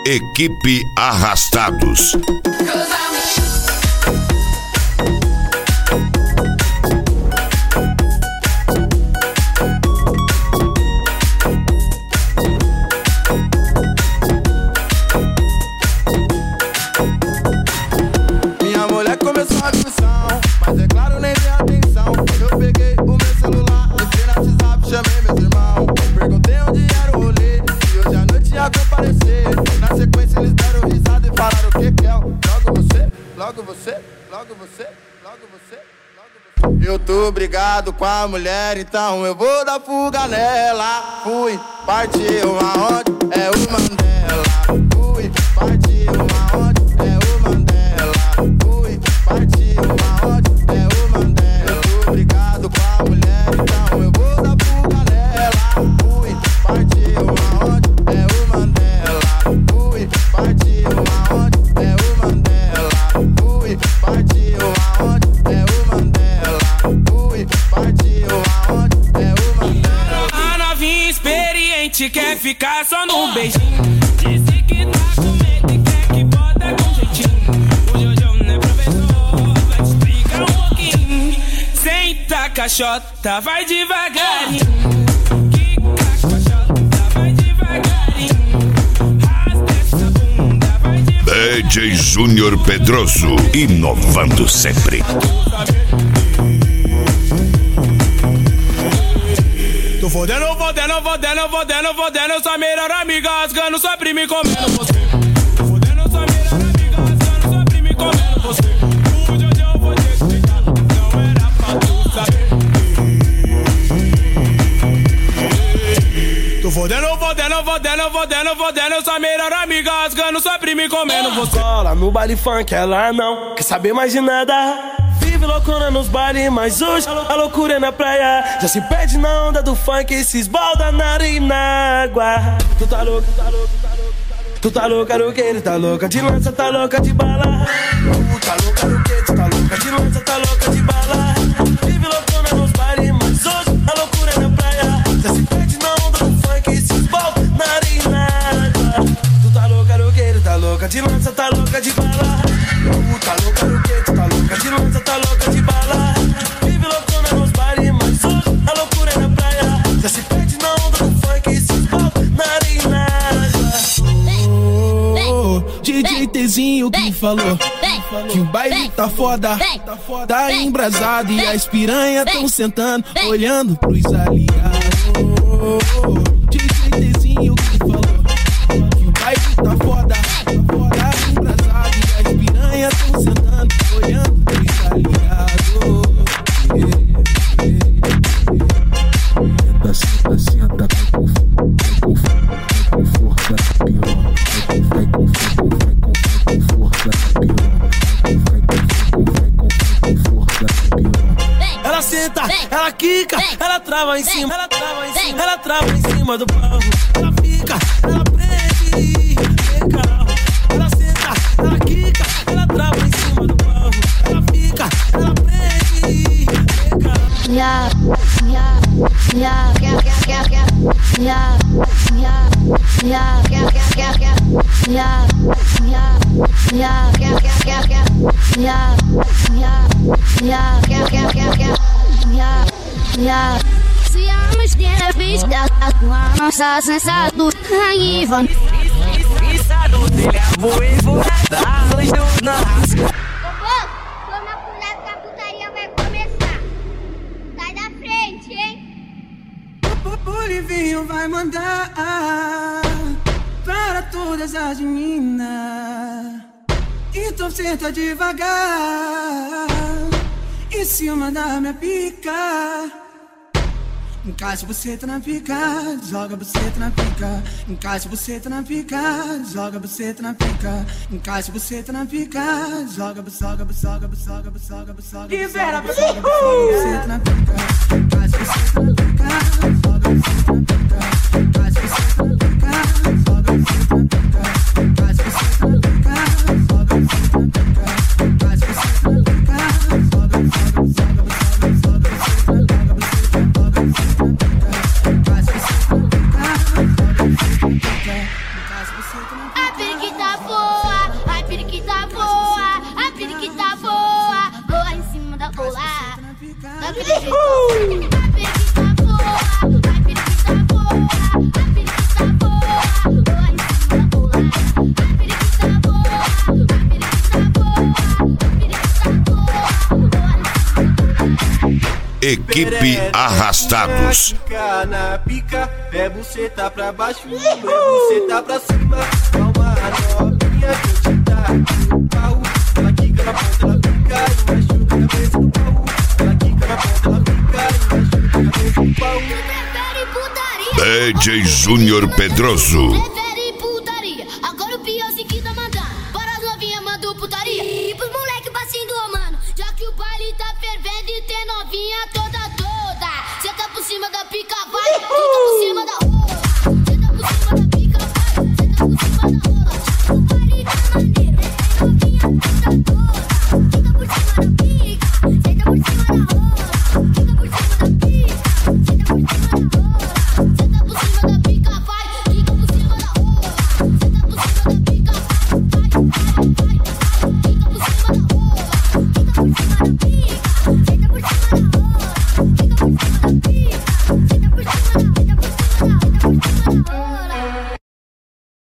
Equipe Arrastados. Minha mulher começou a discussão, mas é claro, nem dei atenção. Eu peguei o meu celular, entrei no WhatsApp, chamei meus irmãos. Perguntei onde era o rolê, e hoje à noite ia comparecer. Na sequência eles deram risada e falaram o que que é. Logo você, logo você, logo você, logo você, logo você. Eu tô brigado com a mulher, então eu vou dar fuga nela. Fui, partiu aonde? É o Mandela. Fui, partiu aonde? É o Mandela. Fui, partiu aonde? É o Mandela. Eu tô brigado com a mulher, então eu vou dar fuga nela. Fui, partiu aonde? É o Mandela. Fui, partiu aonde? É o Mandela. Fui, partiu aonde? É o Mandela. Fui, partiu aonde? É o Mandela. A novinha experiente quer ficar só no beijinho. Disse que tá com medo e quer que bota com jeitinho. O Jojo não é professor, vai te explicar um pouquinho. Senta caixota, vai devagarinho. Quica caixota, vai devagarinho. Rasta essa bunda, vai devagarinho. DJ Júnior Pedroso, inovando sempre. Tô fodendo, fodendo, fodendo, fodendo, fodendo sua melhor amiga, rasgando sua prima e comendo você. Tô fodendo sua melhor amiga, rasgando sua prima e comendo você. O Jojo foi despeitado, não era pra tu saber. Tô fodendo, fodendo, fodendo, fodendo, fodendo sua melhor amiga, rasgando sua prima e comendo você. Cola no baile funk, ela não quer saber mais de nada. Vive loucona nos bailes, mas hoje a loucura é na praia. Já se perde na onda do funk e se esbalda na areia e na água. Tu tá louca, tu tá louca, tu tá louca. Tu tá louca do que? Tu tá louca de lança, tá louca de bala. Tu tá louca do que? Tu tá louca de lança, tá louca de bala. Vive loucona nos bailes, mas hoje a loucura é na praia. Já se perde na onda do funk e se esbalda na areia e na água. Tu tá louca do que? Tu tá louca de lança, tá louca de bala. Tu tá louca do que? Tu tá louca de lança, tá louca de bala. Vive loucona nos bailes, mas hoje a loucura é na praia. Já se perde na onda do funk e se esbalda na areia e na água. DJ Tzinho que falou que o baile tá foda, tá embrasado e as piranhas tão sentando, olhando pros aliados. DJ Tzinho que falou que o baile tá foda, tá embrasado e as piranhas tão sentando, olhando pros aliados. Senta, senta, com força na piroca. Vai com força na piroca. Vai com força na piroca. Ela senta, ela quica, ela trava em cima, ela trava em cima, ela trava em cima do carro. Ela fica, ela prende, vem carro. Ela senta, ela quica, ela trava em cima do carro. Ela fica, ela prende, vem carro. Siamos de vista, a nossa sensação aí vão. Pisa do telha, vou enforrar luz do nosso. Toma cuidado que a putaria vai começar. Sai da frente, hein? O Livinho vai mandar para todas as meninas. Então senta devagar em cima da minha pica. Encaixa você na pica, joga você na pica. Encaixa você na pica, joga você na pica. Encaixa você na pica, joga, libera pra você na pica. Encaixa você na pica, joga você na pica. Encaixa você na pica, joga você na pica. Encaixa você na pica, joga você na pica. Encaixa você na pica, joga. Equipe Arrastados. Fica na pica, é buceta pra baixo, é buceta pra cima. Calma, novinha, que eu te dar o pau. Ela quica na ponta, ela pica e machuca a cabeça do pau. Ela quica na ponta, ela pica e machuca a cabeça do pau. DJ Júnior Pedroso. Prefere putaria, agora o piorzinho tá mandando. Para as novinhas mandou putaria. E pros moleque passinho do mano, já que o baile tá fervendo e tem novinha toda. Senta por cima da pica, vai, senta por cima da rola. Senta por cima da pica, vai, senta por cima da rola. O baile tá maneiro, novinha toda toda. Senta por cima da pica, senta por cima da rola. Senta por cima da pica, senta por cima da rola. Senta por cima da pica, vai, fica por cima da rola. Senta por cima da pica, vai, fica por cima da rola. Fica por cima da pica, senta por cima da rola.